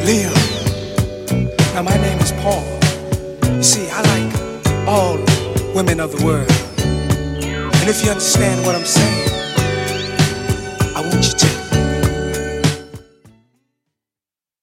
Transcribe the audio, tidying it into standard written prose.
Leo. Now my name is Paul. You see, I like all women of the world. And if you understand what I'm saying,